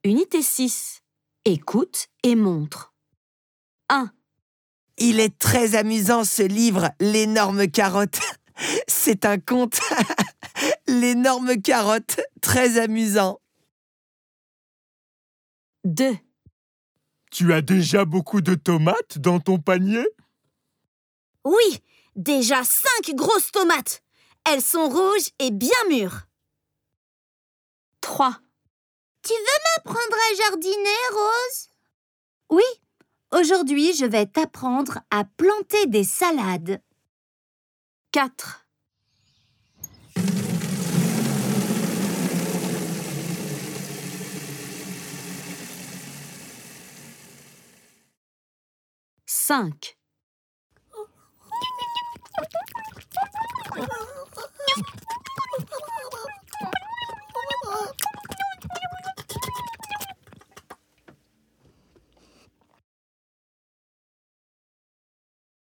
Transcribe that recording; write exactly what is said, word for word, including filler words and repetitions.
Unité six. Écoute et montre. un. Il est très amusant ce livre, L'énorme carotte. C'est un conte. L'énorme carotte, très amusant. deux. Tu as déjà beaucoup de tomates dans ton panier? Oui, déjà cinq grosses tomates. Elles sont rouges et bien mûres. trois. Tu veux m'apprendre à jardiner, Rose? Oui, aujourd'hui je vais t'apprendre à planter des salades. quatre. cinq.